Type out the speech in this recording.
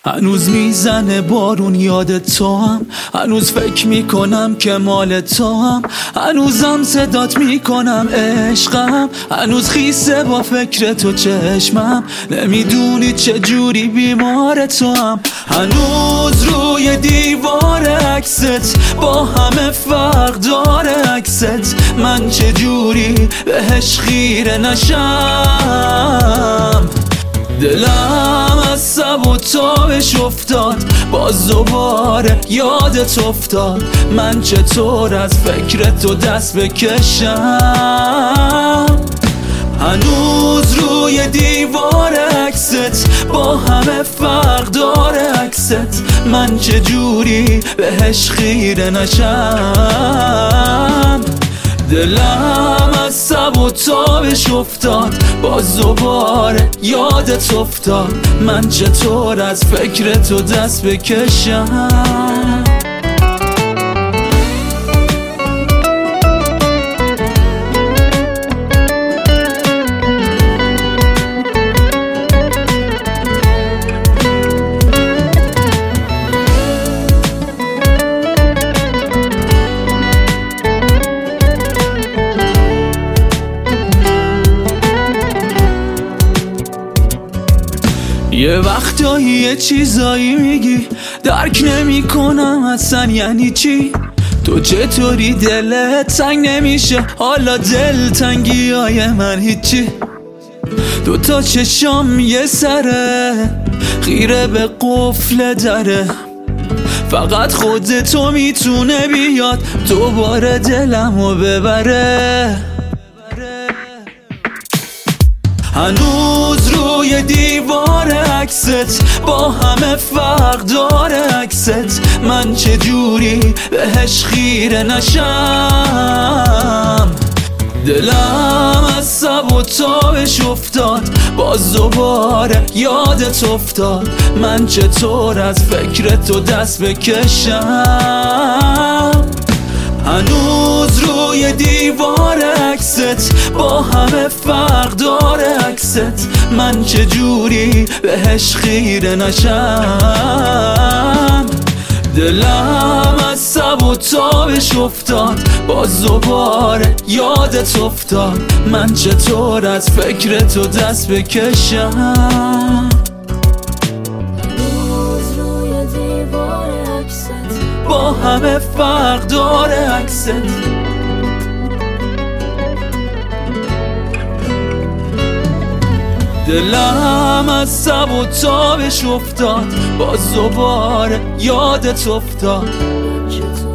هنوز میزنه بارون یاد تو هم، هنوز فکر میکنم که مال تو هم، هنوزم صدات میکنم عشقم، هنوز خیسه با فکر تو چشمم، نمیدونی چه جوری بیمار تو هم، هنوز روی دیوار عکست با همه فرق داره عکست، من چه جوری بهش خیره نشم، دلم از سب و تابش افتاد، باز دوباره یادت افتاد، من چطور از فکر تو دست بکشم، هنوز روی دیوار عکست با همه فرق داره عکست، من چجوری بهش خیره نشم، دلم از سب و تابش افتاد، باز دوباره یادت افتاد، من چطور از فکر تو دست بکشم. یه وقتایی یه چیزایی میگی درک نمی کنم اصلا یعنی چی، تو چطوری دلت تنگ نمیشه، حالا دل تنگی های من هیچی، دوتا چشام یه سره خیره به قفل دره، فقط خودتو میتونه بیاد دوباره دلمو ببره، هنوز روی دیوار عکست با همه فرق داره عکست، من چجوری بهش خیره نشم، دلم از سب و تابش افتاد، باز دوباره یادت افتاد، من چطور از فکر تو دست بکشم، هنوز روی دیوار عکست با همه فرق داره عکست، من چجوری بهش خیره نشم، دلم از سب و تابش افتاد، باز دوباره یادت افتاد، من چطور از فکر تو دست بکشم، با همه فرق داره عکست، دلم از سب و تابش افتاد، باز دوباره یادت افتاد.